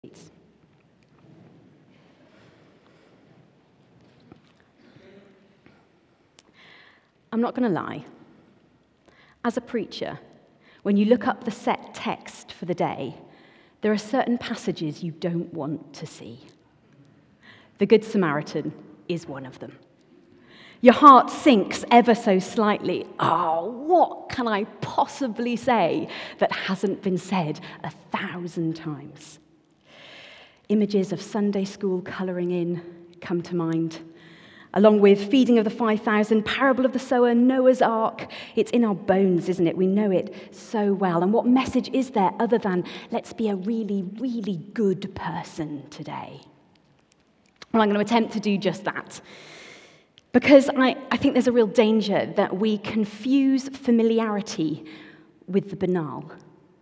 I'm not going to lie. As a preacher, when you look up the set text for the day, there are certain passages you don't want to see. The Good Samaritan is one of them. Your heart sinks ever so slightly. Oh, what can I possibly say that hasn't been said 1,000 times? Images of Sunday school colouring in come to mind, along with feeding of the 5,000, parable of the sower, Noah's Ark. It's in our bones, isn't it? We know it so well. And what message is there other than, let's be a really, really good person today? Well, I'm going to attempt to do just that. Because I think there's a real danger that we confuse familiarity with the banal.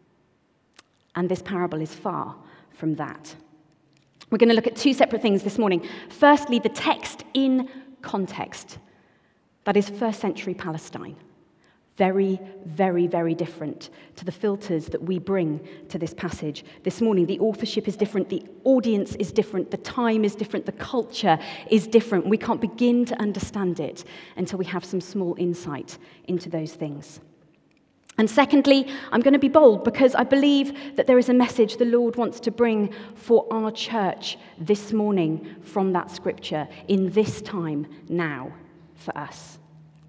And this parable is far from that. We're going to look at two separate things this morning. Firstly, the text in context. That is first century Palestine. Very, very, very different to the filters that we bring to this passage this morning. The authorship is different, the audience is different, the time is different, the culture is different. We can't begin to understand it until we have some small insight into those things. And secondly, I'm going to be bold because I believe that there is a message the Lord wants to bring for our church this morning from that scripture in this time now for us.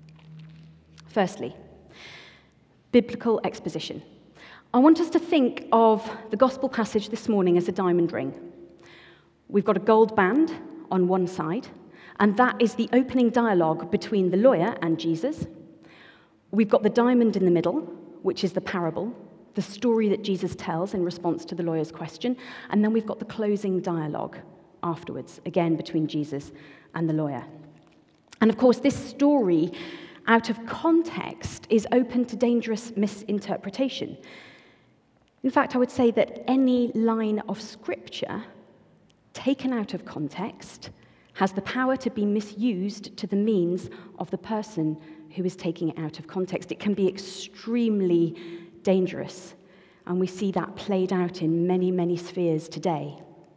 Firstly, biblical exposition. I want us to think of the gospel passage this morning as a diamond ring. We've got a gold band on one side, and that is the opening dialogue between the lawyer and Jesus. We've got the diamond in the middle, which is the parable, the story that Jesus tells in response to the lawyer's question, and then we've got the closing dialogue afterwards, again between Jesus and the lawyer. And of course, this story, out of context, is open to dangerous misinterpretation. In fact, I would say that any line of scripture taken out of context has the power to be misused to the means of the person who is taking it out of context. It can be extremely dangerous, and we see that played out in many, many spheres today.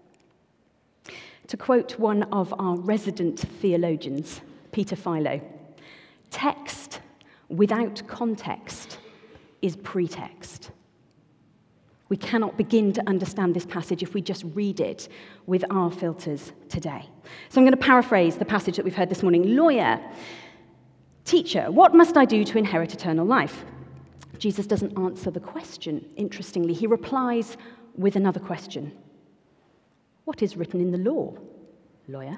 To quote one of our resident theologians, Peter Philo, text without context is pretext. We cannot begin to understand this passage if we just read it with our filters today. So I'm going to paraphrase the passage that we've heard this morning. Lawyer, teacher, what must I do to inherit eternal life? Jesus doesn't answer the question, interestingly. He replies with another question. What is written in the law, lawyer?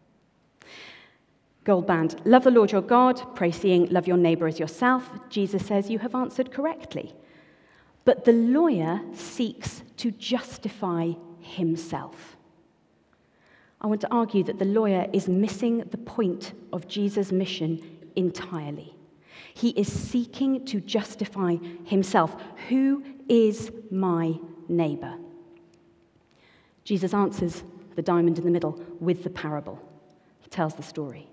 Gold band, love the Lord your God, pray seeing, love your neighbor as yourself. Jesus says you have answered correctly. But the lawyer seeks to justify himself. I want to argue that the lawyer is missing the point of Jesus' mission entirely. He is seeking to justify himself. Who is my neighbor? Jesus answers the diamond in the middle with the parable. He tells the story.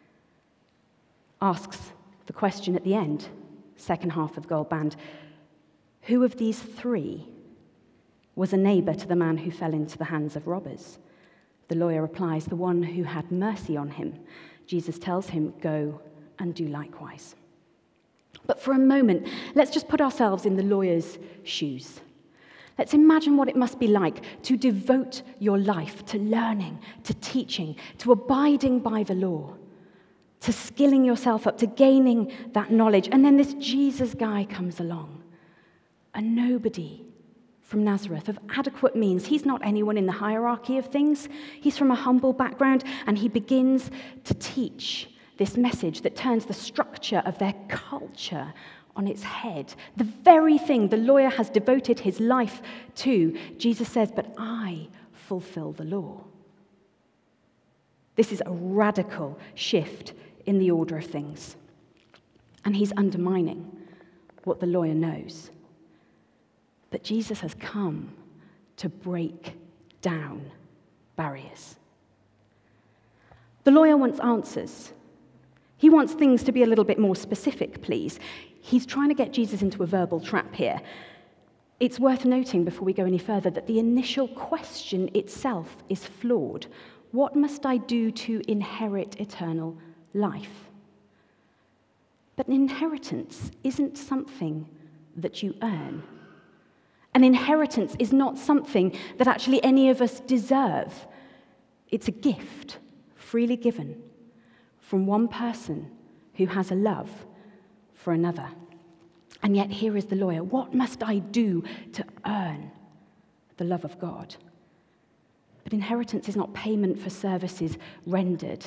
Asks the question at the end, second half of the gold band, who of these three was a neighbor to the man who fell into the hands of robbers? The lawyer replies, the one who had mercy on him. Jesus tells him, go and do likewise. But for a moment, let's just put ourselves in the lawyer's shoes. Let's imagine what it must be like to devote your life to learning, to teaching, to abiding by the law, to skilling yourself up, to gaining that knowledge. And then this Jesus guy comes along, a nobody from Nazareth of adequate means. He's not anyone in the hierarchy of things. He's from a humble background, and he begins to teach this message that turns the structure of their culture on its head. The very thing the lawyer has devoted his life to, Jesus says, but I fulfill the law. This is a radical shift in the order of things. And he's undermining what the lawyer knows. But Jesus has come to break down barriers. The lawyer wants answers. He wants things to be a little bit more specific, please. He's trying to get Jesus into a verbal trap here. It's worth noting before we go any further that the initial question itself is flawed. What must I do to inherit eternal life? But an inheritance isn't something that you earn. An inheritance is not something that actually any of us deserve. It's a gift freely given from one person who has a love for another. And yet here is the lawyer. What must I do to earn the love of God? But inheritance is not payment for services rendered.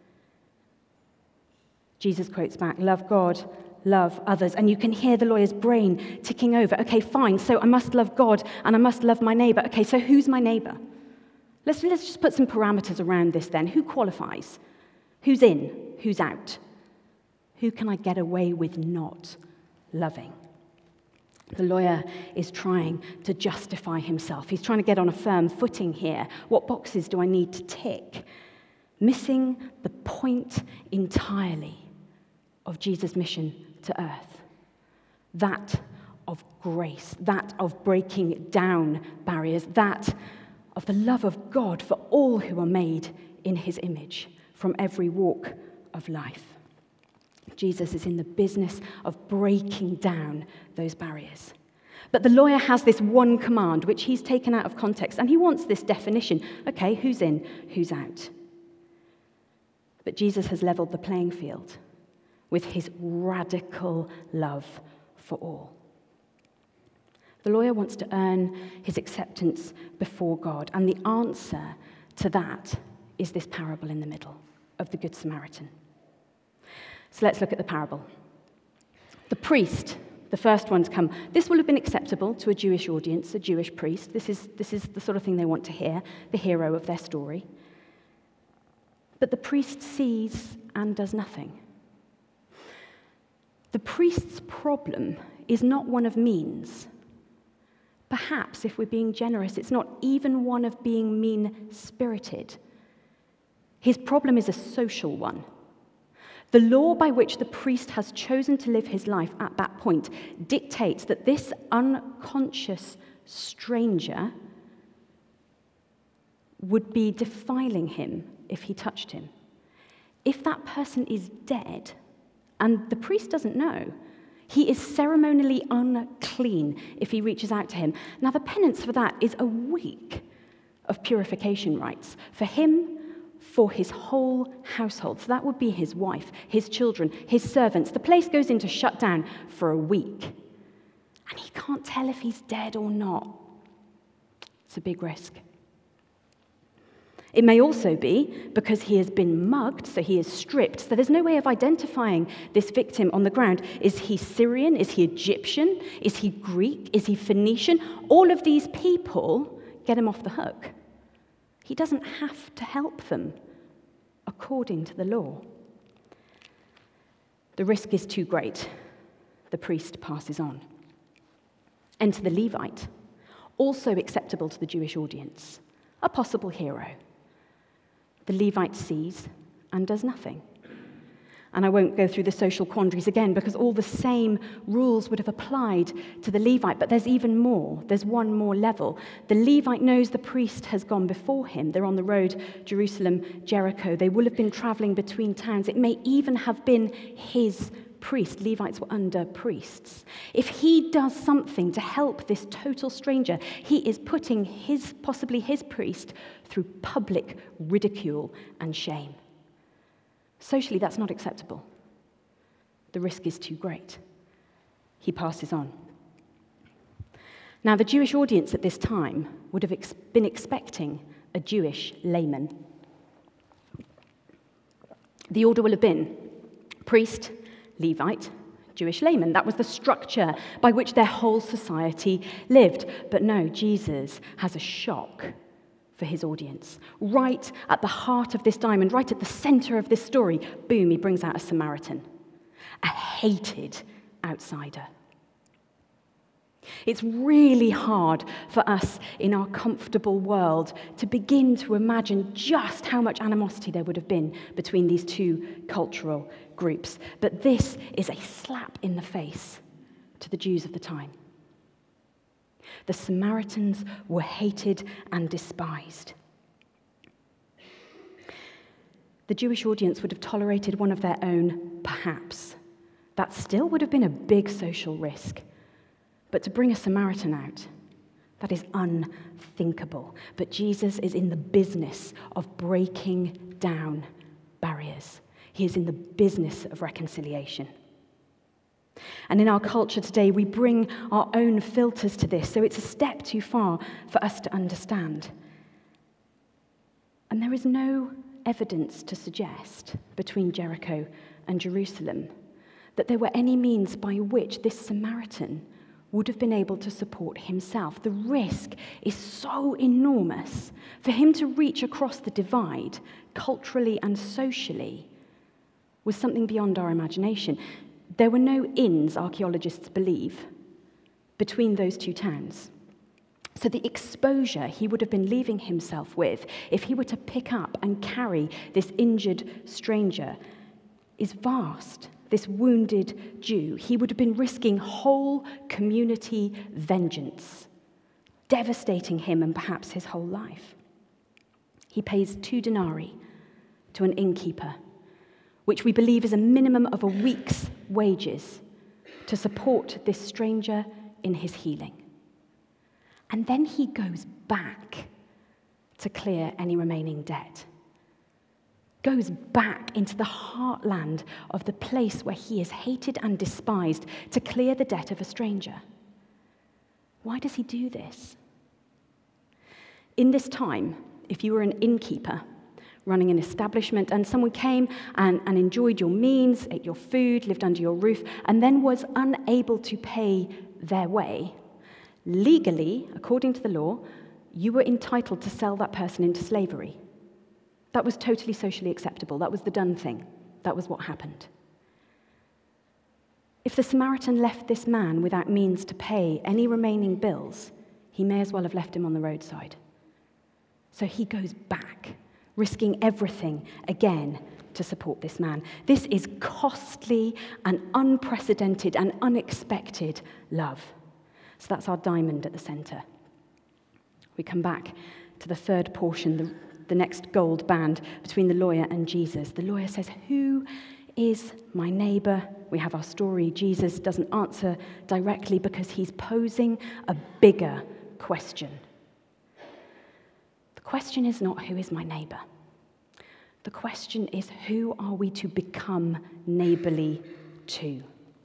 Jesus quotes back, love God, love others. And you can hear the lawyer's brain ticking over. Okay, fine, so I must love God and I must love my neighbor. Okay, so who's my neighbor? Let's just put some parameters around this then. Who qualifies? Who's in? Who's out? Who can I get away with not loving? The lawyer is trying to justify himself. He's trying to get on a firm footing here. What boxes do I need to tick? Missing the point entirely of Jesus' mission to earth. That of grace, that of breaking down barriers, that of the love of God for all who are made in his image from every walk of life. Jesus is in the business of breaking down those barriers. But the lawyer has this one command, which he's taken out of context, and he wants this definition. Okay, who's in, who's out? But Jesus has leveled the playing field with his radical love for all. The lawyer wants to earn his acceptance before God, and the answer to that is this parable in the middle of the Good Samaritan. So let's look at the parable. The priest, the first one to come, this will have been acceptable to a Jewish audience, a Jewish priest. This is the sort of thing they want to hear, the hero of their story. But the priest sees and does nothing. The priest's problem is not one of means. Perhaps, if we're being generous, it's not even one of being mean-spirited. His problem is a social one. The law by which the priest has chosen to live his life at that point dictates that this unconscious stranger would be defiling him if he touched him. If that person is dead, and the priest doesn't know, he is ceremonially unclean if he reaches out to him. Now, the penance for that is a week of purification rites for him, for his whole household. So that would be his wife, his children, his servants. The place goes into shutdown for a week. And he can't tell if he's dead or not. It's a big risk. It may also be because he has been mugged, so he is stripped, so there's no way of identifying this victim on the ground. Is he Syrian? Is he Egyptian? Is he Greek? Is he Phoenician? All of these people get him off the hook. He doesn't have to help them according to the law. The risk is too great. The priest passes on. Enter the Levite, also acceptable to the Jewish audience, a possible hero. The Levite sees and does nothing. And I won't go through the social quandaries again because all the same rules would have applied to the Levite, but there's even more. There's one more level. The Levite knows the priest has gone before him. They're on the road, Jerusalem, Jericho. They will have been traveling between towns. It may even have been his priest. Levites were under priests. If he does something to help this total stranger, he is putting possibly his priest through public ridicule and shame. Socially, that's not acceptable. The risk is too great. He passes on. Now, the Jewish audience at this time would have been expecting a Jewish layman. The order will have been priest, Levite, Jewish layman. That was the structure by which their whole society lived. But no, Jesus has a shock for his audience. Right at the heart of this diamond, right at the center of this story, boom, he brings out a Samaritan, a hated outsider. It's really hard for us in our comfortable world to begin to imagine just how much animosity there would have been between these two cultural groups. But this is a slap in the face to the Jews of the time. The Samaritans were hated and despised. The Jewish audience would have tolerated one of their own, perhaps. That still would have been a big social risk. But to bring a Samaritan out, that is unthinkable. But Jesus is in the business of breaking down barriers. He is in the business of reconciliation. And in our culture today, we bring our own filters to this, so it's a step too far for us to understand. And there is no evidence to suggest between Jericho and Jerusalem that there were any means by which this Samaritan would have been able to support himself. The risk is so enormous for him to reach across the divide, culturally and socially, was something beyond our imagination. There were no inns, archaeologists believe, between those two towns. So the exposure he would have been leaving himself with, if he were to pick up and carry this injured stranger, is vast. This wounded Jew, he would have been risking whole community vengeance, devastating him and perhaps his whole life. He pays 2 denarii to an innkeeper, which we believe is a minimum of a week's wages to support this stranger in his healing. And then he goes back to clear any remaining debt. Goes back into the heartland of the place where he is hated and despised to clear the debt of a stranger. Why does he do this? In this time, if you were an innkeeper running an establishment and someone came and enjoyed your means, ate your food, lived under your roof, and then was unable to pay their way, legally, according to the law, you were entitled to sell that person into slavery. That was totally socially acceptable. That was the done thing. That was what happened. If the Samaritan left this man without means to pay any remaining bills, he may as well have left him on the roadside. So he goes back, risking everything again to support this man. This is costly and unprecedented and unexpected love. So that's our diamond at the center. We come back to the third portion, the next gold band between the lawyer and Jesus. The lawyer says, "Who is my neighbor?" We have our story. Jesus doesn't answer directly because he's posing a bigger question. The question is not, who is my neighbor? The question is, who are we to become neighborly to?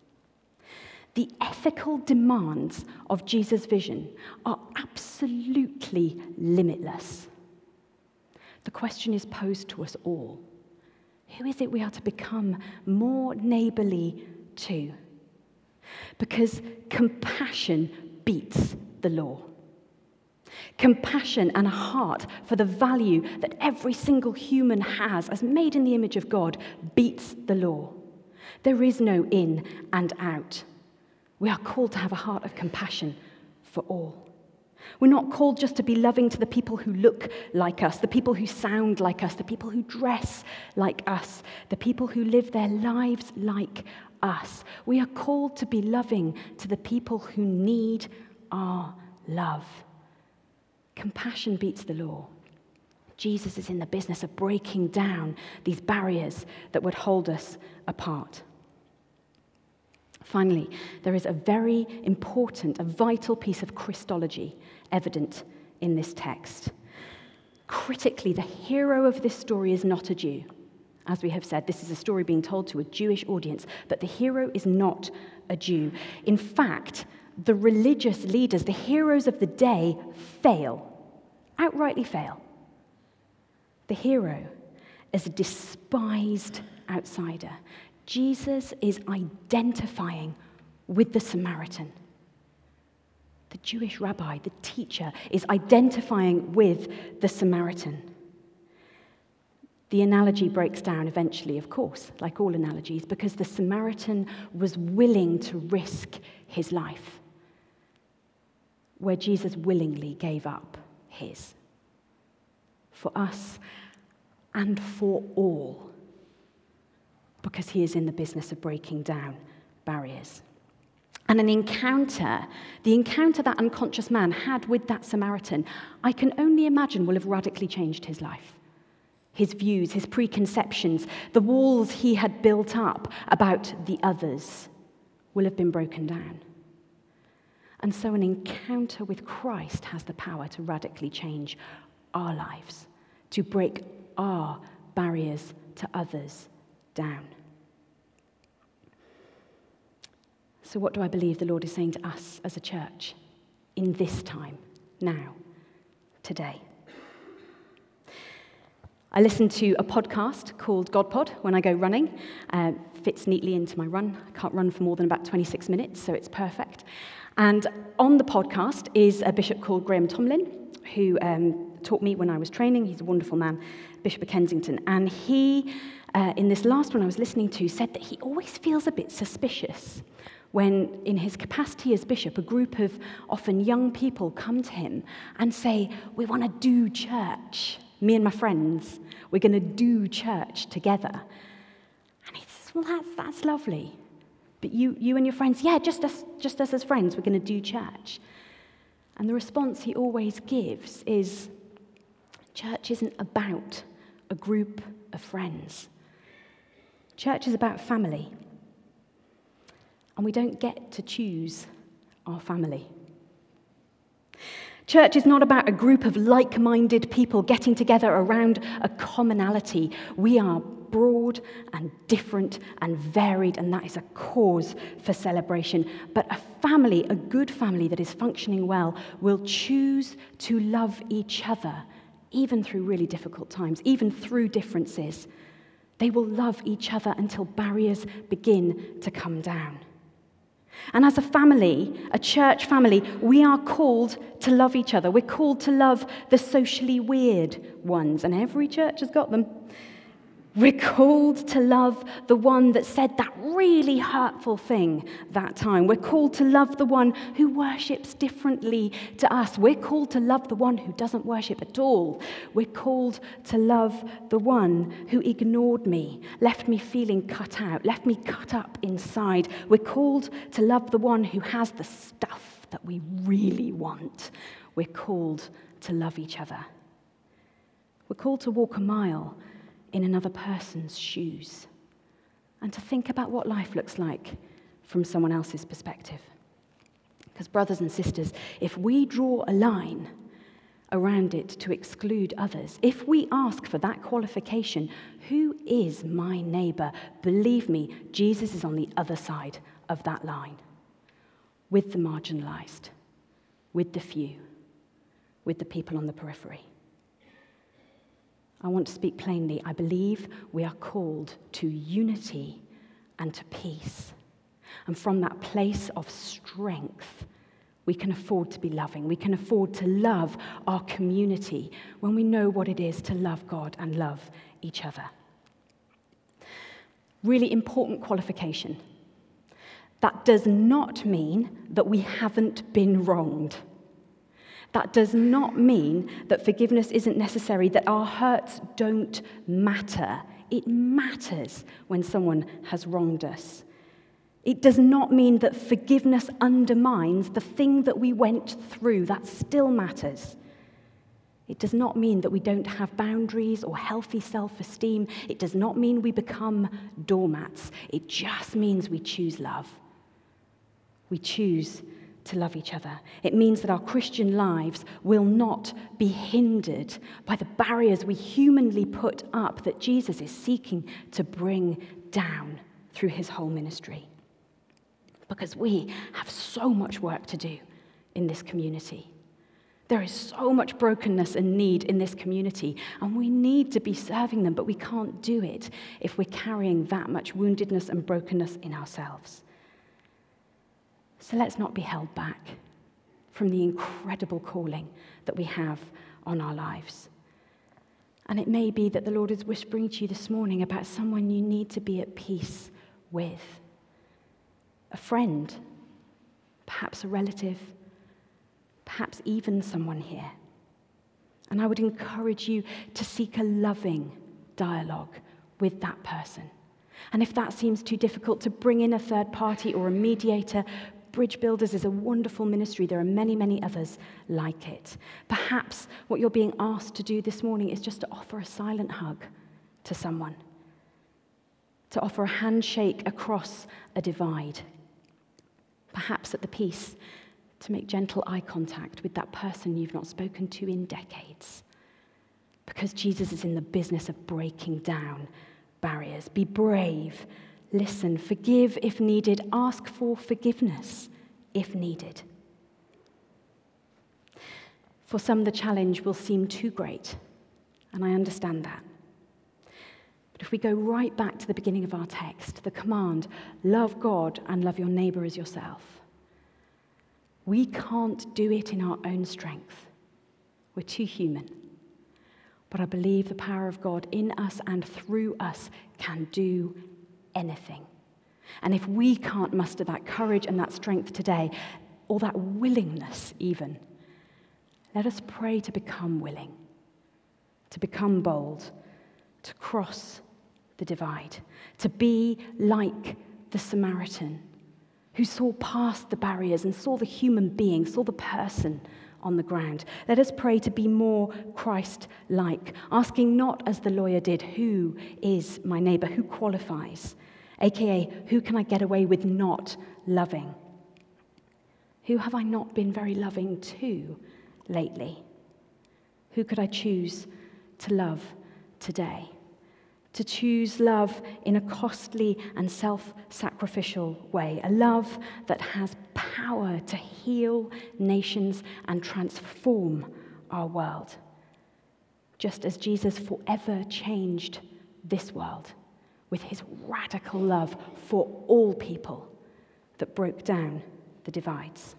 The ethical demands of Jesus' vision are absolutely limitless. The question is posed to us all. Who is it we are to become more neighborly to? Because compassion beats the law. Compassion and a heart for the value that every single human has as made in the image of God beats the law. There is no in and out. We are called to have a heart of compassion for all. We're not called just to be loving to the people who look like us, the people who sound like us, the people who dress like us, the people who live their lives like us. We are called to be loving to the people who need our love. Compassion beats the law. Jesus is in the business of breaking down these barriers that would hold us apart. Finally, there is a very important, a vital piece of Christology evident in this text. Critically, the hero of this story is not a Jew. As we have said, this is a story being told to a Jewish audience, but the hero is not a Jew. In fact, the religious leaders, the heroes of the day, fail, outrightly fail. The hero is a despised outsider. Jesus is identifying with the Samaritan. The Jewish rabbi, the teacher, is identifying with the Samaritan. The analogy breaks down eventually, of course, like all analogies, because the Samaritan was willing to risk his life, where Jesus willingly gave up his. For us and for all, because he is in the business of breaking down barriers. And the encounter that unconscious man had with that Samaritan, I can only imagine will have radically changed his life. His views, his preconceptions, the walls he had built up about the others will have been broken down. And so an encounter with Christ has the power to radically change our lives, to break our barriers to others down. So what do I believe the Lord is saying to us as a church in this time, now, today? I listen to a podcast called God Pod when I go running. Fits neatly into my run. I can't run for more than about 26 minutes, so it's perfect. And on the podcast is a bishop called Graham Tomlin, who taught me when I was training. He's a wonderful man, Bishop of Kensington. And he, in this last one I was listening to, said that he always feels a bit suspicious when, in his capacity as bishop, a group of often young people come to him and say, "We want to do church. Me and my friends, we're going to do church together." And he says, "Well, that's lovely. But you and your friends, yeah, just us as friends, we're going to do church." And the response he always gives is, church isn't about a group of friends. Church is about family. And we don't get to choose our family. Church is not about a group of like-minded people getting together around a commonality. We are broad and different and varied, and that is a cause for celebration. But a family, a good family that is functioning well, will choose to love each other, even through really difficult times, even through differences. They will love each other until barriers begin to come down. And as a family, a church family, we are called to love each other. We're called to love the socially weird ones, and every church has got them. We're called to love the one that said that really hurtful thing that time. We're called to love the one who worships differently to us. We're called to love the one who doesn't worship at all. We're called to love the one who ignored me, left me feeling cut out, left me cut up inside. We're called to love the one who has the stuff that we really want. We're called to love each other. We're called to walk a mile in another person's shoes, and to think about what life looks like from someone else's perspective. Because brothers and sisters, if we draw a line around it to exclude others, if we ask for that qualification, who is my neighbor? Believe me, Jesus is on the other side of that line, with the marginalized, with the few, with the people on the periphery. I want to speak plainly. I believe we are called to unity and to peace. And from that place of strength, we can afford to be loving. We can afford to love our community when we know what it is to love God and love each other. Really important qualification. That does not mean that we haven't been wronged. That does not mean that forgiveness isn't necessary, that our hurts don't matter. It matters when someone has wronged us. It does not mean that forgiveness undermines the thing that we went through. That still matters. It does not mean that we don't have boundaries or healthy self-esteem. It does not mean we become doormats. It just means we choose love. We choose to love each other. It means that our Christian lives will not be hindered by the barriers we humanly put up that Jesus is seeking to bring down through his whole ministry. Because we have so much work to do in this community. There is so much brokenness and need in this community, and we need to be serving them, but we can't do it if we're carrying that much woundedness and brokenness in ourselves. So let's not be held back from the incredible calling that we have on our lives. And it may be that the Lord is whispering to you this morning about someone you need to be at peace with. A friend, perhaps a relative, perhaps even someone here. And I would encourage you to seek a loving dialogue with that person. And if that seems too difficult, to bring in a third party or a mediator, Bridge Builders is a wonderful ministry. There are many, many others like it. Perhaps what you're being asked to do this morning is just to offer a silent hug to someone, to offer a handshake across a divide. Perhaps at the peace, to make gentle eye contact with that person you've not spoken to in decades. Because Jesus is in the business of breaking down barriers. Be brave. Listen, forgive if needed, ask for forgiveness if needed. For some, the challenge will seem too great, and I understand that. But if we go right back to the beginning of our text, the command, love God and love your neighbor as yourself, we can't do it in our own strength. We're too human. But I believe the power of God in us and through us can do anything. And if we can't muster that courage and that strength today, or that willingness even, let us pray to become willing, to become bold, to cross the divide, to be like the Samaritan who saw past the barriers and saw the human being, saw the person on the ground. Let us pray to be more Christ-like, asking not as the lawyer did, who is my neighbor, who qualifies, aka, who can I get away with not loving? Who have I not been very loving to lately? Who could I choose to love today? To choose love in a costly and self-sacrificial way, a love that has power to heal nations and transform our world, just as Jesus forever changed this world with his radical love for all people that broke down the divides.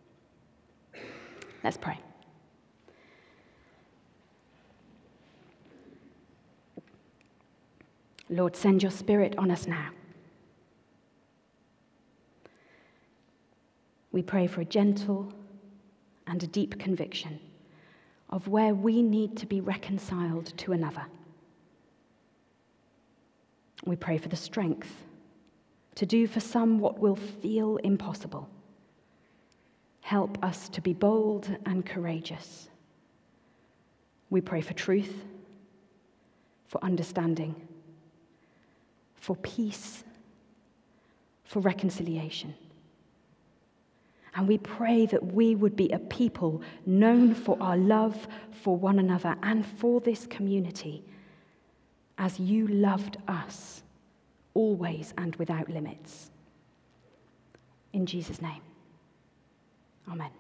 Let's pray. Lord, send your Spirit on us now. We pray for a gentle and a deep conviction of where we need to be reconciled to another. We pray for the strength to do for some what will feel impossible. Help us to be bold and courageous. We pray for truth, for understanding, for peace, for reconciliation. And we pray that we would be a people known for our love for one another and for this community, as you loved us, always and without limits. In Jesus' name, amen.